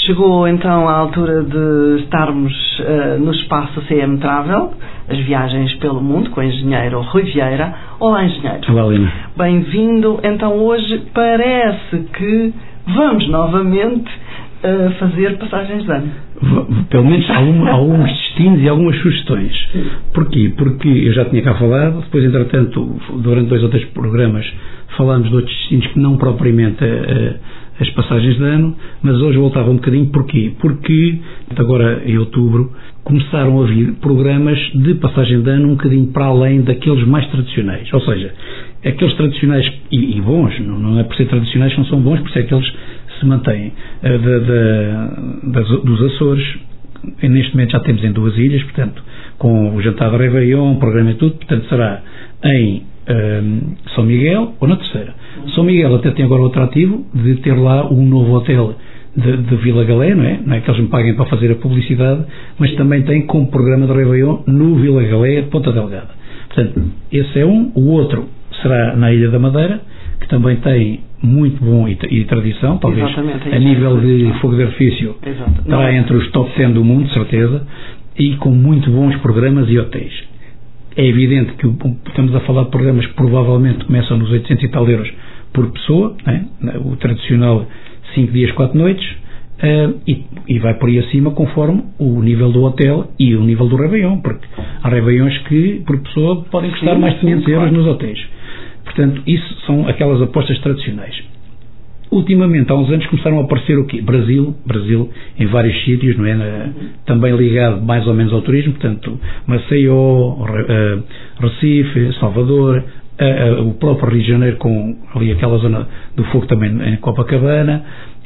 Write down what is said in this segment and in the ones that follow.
Chegou então a altura de estarmos no espaço CM Travel, as viagens pelo mundo, com o engenheiro Rui Vieira. Olá, engenheiro. Olá, Lina. Bem-vindo. Então hoje parece que vamos novamente fazer passagens de ano. Pelo menos alguns destinos e algumas sugestões. Porquê? Porque eu já tinha cá falado, depois entretanto, durante 2 ou 3 programas, falámos de outros destinos que não propriamente as passagens de ano, mas hoje voltava um bocadinho. Porquê? Porque agora em outubro começaram a vir programas de passagem de ano um bocadinho para além daqueles mais tradicionais, ou seja, aqueles tradicionais e bons, não é por ser tradicionais que não são bons, por ser aqueles se mantêm dos Açores. Neste momento já temos em 2 ilhas, portanto, com o jantar de Réveillon, programa e tudo, portanto será em São Miguel ou na Terceira. São Miguel até tem agora o atrativo de ter lá um novo hotel de Vila Galé, não é que eles me paguem para fazer a publicidade, mas também tem como programa de Réveillon no Vila Galé de Ponta Delgada. Portanto, esse é um. O outro será na Ilha da Madeira, que também tem muito bom e tradição, talvez a nível de fogo de artifício estará entre os top 10 do mundo, certeza, e com muito bons programas e hotéis. É evidente que estamos a falar de programas que provavelmente começam nos 800 e tal euros por pessoa, né? O tradicional 5 dias, 4 noites, e vai por aí acima conforme o nível do hotel e o nível do Réveillon, porque há Réveillons que por pessoa podem custar mais de 500 euros nos hotéis. Portanto, isso são aquelas apostas tradicionais. Ultimamente, há uns anos, começaram a aparecer o quê? Brasil em vários sítios, não é? Também ligado mais ou menos ao turismo, portanto, Maceió, Recife, Salvador, o próprio Rio de Janeiro, com ali aquela zona do fogo também em Copacabana,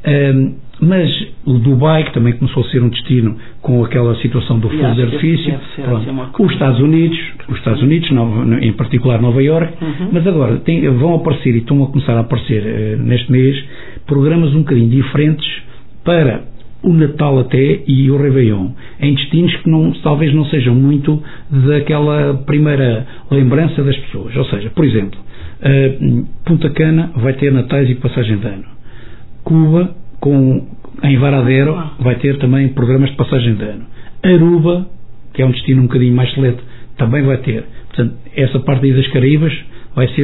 mas o Dubai, que também começou a ser um destino com aquela situação do fogo de artifício, os Estados Unidos, em particular Nova Iorque, mas agora vão aparecer, e estão a começar a aparecer neste mês, programas um bocadinho diferentes para o Natal até e o Réveillon, em destinos que talvez não sejam muito daquela primeira lembrança das pessoas. Ou seja, por exemplo, Punta Cana vai ter natais e passagem de ano. Cuba, em Varadero, vai ter também programas de passagem de ano. Aruba, que é um destino um bocadinho mais seleto, também vai ter. Portanto, essa parte aí das Caraíbas vai ser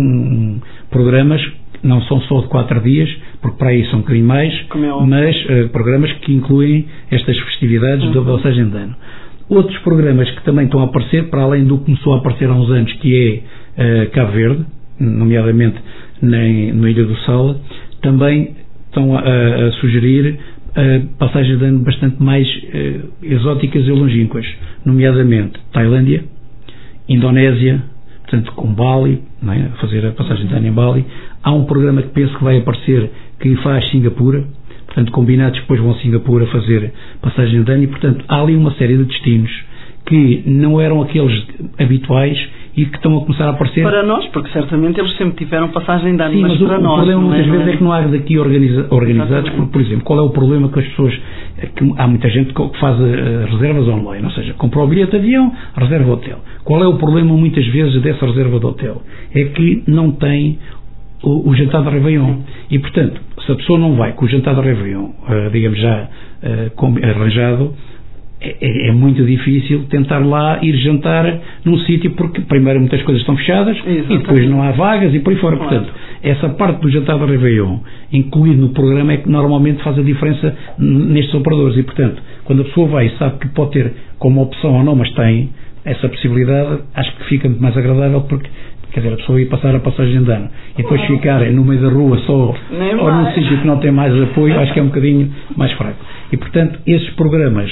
programas que não são só de 4 dias, porque para aí são um bocadinho mais, mas programas que incluem estas festividades da passagem de ano. Outros programas que também estão a aparecer, para além do que começou a aparecer há uns anos, que é Cabo Verde, nomeadamente na Ilha do Sal, também estão a sugerir passagens de ano bastante mais exóticas e longínquas, nomeadamente Tailândia, Indonésia, portanto com Bali, não é? A fazer a passagem de ano em Bali. Há um programa que penso que vai aparecer que faz Singapura, portanto combinados depois vão a Singapura fazer passagem de ano, e portanto há ali uma série de destinos que não eram aqueles habituais e que estão a começar a aparecer. Para nós, porque certamente eles sempre tiveram passagem de ano, sim, mas para nós. O problema muitas vezes é que não há daqui organizados, porque, por exemplo, qual é o problema que as pessoas, que há muita gente que faz reservas online, ou seja, compra o bilhete de avião, reserva o hotel. Qual é o problema muitas vezes dessa reserva de hotel? É que não tem o jantar de Réveillon. E, portanto, se a pessoa não vai com o jantar de Réveillon, digamos já arranjado, é muito difícil tentar lá ir jantar num sítio, porque primeiro muitas coisas estão fechadas. Exatamente. E depois não há vagas e por aí fora. Portanto, essa parte do jantar de Réveillon incluído no programa é que normalmente faz a diferença nestes operadores, e portanto, quando a pessoa vai e sabe que pode ter como opção ou não, mas tem essa possibilidade, acho que fica muito mais agradável, porque quer dizer, a pessoa ir passar a passagem de ano e depois ficar no meio da rua só ou num sítio que não tem mais apoio, acho que é um bocadinho mais fraco. E portanto, esses programas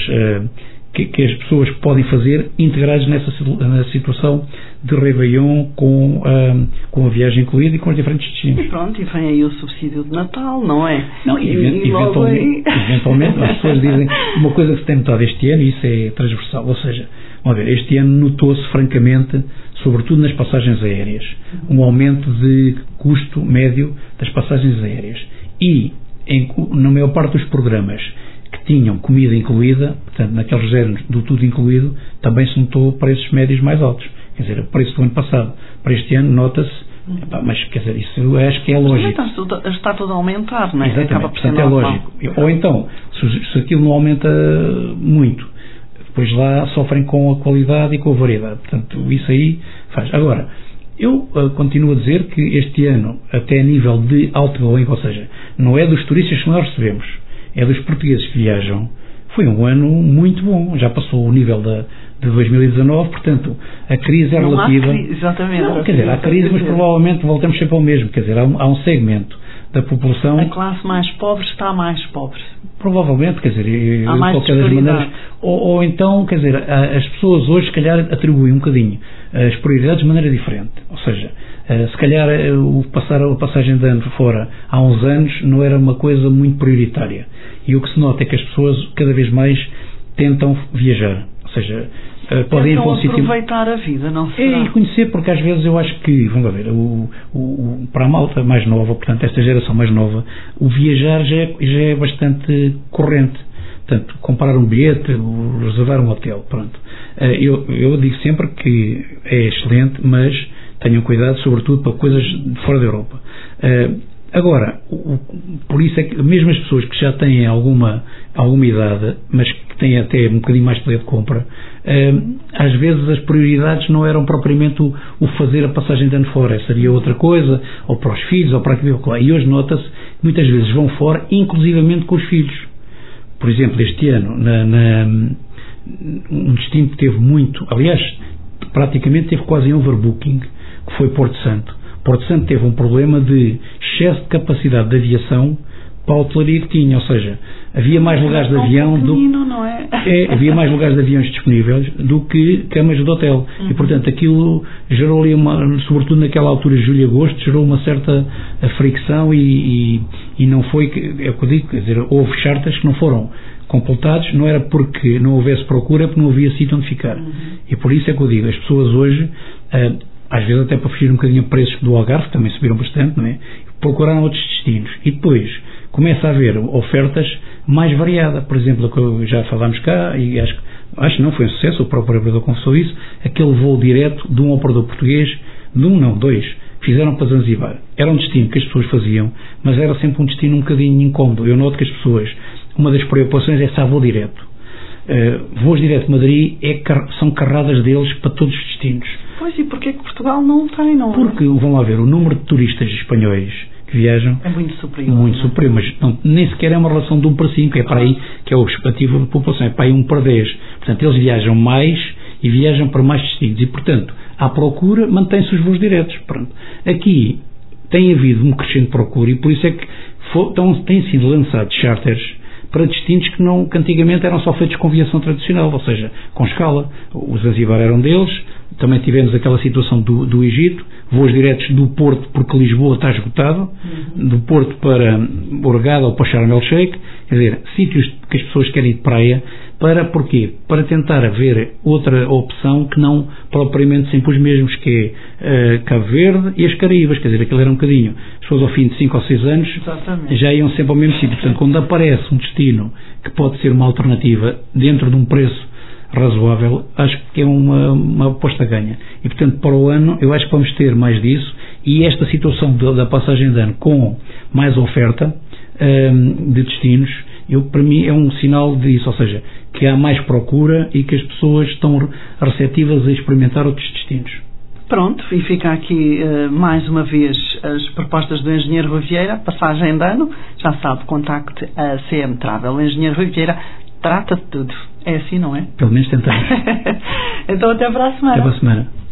que as pessoas podem fazer integrados na situação de Réveillon com a viagem incluída e com os diferentes destinos. E pronto, e vem aí o subsídio de Natal, não é? Não, eventualmente as pessoas dizem uma coisa que se tem notado este ano, e isso é transversal, ou seja, vamos ver, este ano notou-se francamente, sobretudo nas passagens aéreas, um aumento de custo médio das passagens aéreas, e na maior parte dos programas que tinham comida incluída, portanto naqueles géneros do tudo incluído, também se notou preços médios mais altos. Quer dizer, o preço do ano passado para este ano nota-se Mas, quer dizer, isso eu acho que é lógico. Está tudo a aumentar, não é? Exatamente, portanto é lógico. Ou então, se aquilo não aumenta muito, depois lá sofrem com a qualidade e com a variedade. Portanto, isso aí faz. Agora, eu continuo a dizer que este ano, até a nível de outgoing, ou seja, não é dos turistas que nós recebemos, é dos portugueses que viajam, foi um ano muito bom. Já passou o nível de 2019, portanto, a crise é não relativa. Exatamente. Não, quer dizer, há crise, mas provavelmente voltamos sempre ao mesmo. Quer dizer, há um segmento da população. A classe mais pobre está mais pobre. Provavelmente, quer dizer, há mais qualquer das maneiras. Ou então, quer dizer, as pessoas hoje, se calhar, atribuem um bocadinho as prioridades de maneira diferente. Ou seja, se calhar a passagem de ano fora há uns anos não era uma coisa muito prioritária. E o que se nota é que as pessoas cada vez mais tentam viajar. Ou seja, podem ir para um sítio. Aproveitar a vida, não será? E conhecer, porque às vezes eu acho que, vamos lá ver, para a malta mais nova, portanto, esta geração mais nova, o viajar já é bastante corrente. Portanto, comprar um bilhete, reservar um hotel, pronto. Eu digo sempre que é excelente, mas tenham cuidado, sobretudo para coisas de fora da Europa. Agora, por isso é que mesmo as pessoas que já têm alguma idade, mas que têm até um bocadinho mais poder de compra, às vezes as prioridades não eram propriamente o fazer a passagem de ano fora, seria outra coisa, ou para os filhos, ou para aquilo que lá. E hoje nota-se que muitas vezes vão fora, inclusivamente com os filhos. Por exemplo, este ano, um destino que teve muito, aliás, praticamente teve quase em overbooking, que foi Porto Santo. Porto Santo teve um problema de excesso de capacidade de aviação para a hotelaria que tinha, ou seja, havia mais lugares de avião havia mais lugares de aviões disponíveis do que camas de hotel. E portanto aquilo gerou ali sobretudo naquela altura, julho e agosto, gerou uma certa fricção e não foi, é o que eu digo, quer dizer, houve charters que não foram completados, não era porque não houvesse procura, é porque não havia sítio onde ficar. E por isso é que eu digo, as pessoas hoje, às vezes até para fugir um bocadinho a preços do Algarve, também subiram bastante, não é? Procuraram outros destinos. E depois começa a haver ofertas mais variadas. Por exemplo, que já falámos cá, e acho que não foi um sucesso, o próprio operador confessou isso, aquele voo direto de um operador português, dois, que fizeram para Zanzibar. Era um destino que as pessoas faziam, mas era sempre um destino um bocadinho incómodo. Eu noto que as pessoas, uma das preocupações é se há voo direto. Voos direto de Madrid são carradas deles para todos os destinos. Pois, e porquê que Portugal não tem, não é? Porque, vão lá ver, o número de turistas espanhóis que viajam é muito superior. Muito superior, mas nem sequer é uma relação de 1 para 5, é para aí que é o expectativo da população, é para aí 1 para 10. Portanto, eles viajam mais e viajam para mais destinos e, portanto, à procura mantém-se os voos diretos. Pronto. Aqui tem havido um crescente procura e por isso é que têm sido lançados charters para destinos que antigamente eram só feitos com viação tradicional, ou seja, com escala. Os Zanzibar eram deles, também tivemos aquela situação do Egito, voos diretos do Porto, porque Lisboa está esgotado, do Porto para Hurghada ou para Sharm el-Sheikh, quer dizer, sítios que as pessoas querem ir de praia, porquê? Para tentar haver outra opção que não propriamente sempre os mesmos, que é Cabo Verde e as Caraíbas, quer dizer, aquilo era um bocadinho, as pessoas ao fim de 5 ou 6 anos já iam sempre ao mesmo sítio. Portanto, quando aparece um destino que pode ser uma alternativa dentro de um preço razoável, acho que é uma aposta ganha. E portanto, para o ano, eu acho que vamos ter mais disso, e esta situação da passagem de ano com mais oferta de destinos, para mim é um sinal disso, ou seja, que há mais procura e que as pessoas estão receptivas a experimentar outros destinos. Pronto, e fica aqui mais uma vez as propostas do Engenheiro Rui Vieira, passagem de ano, já sabe, contacte a CM Travel. O Engenheiro Rui Vieira trata de tudo. É assim, não é? Pelo menos tentamos. Então até para a semana. Até para a semana.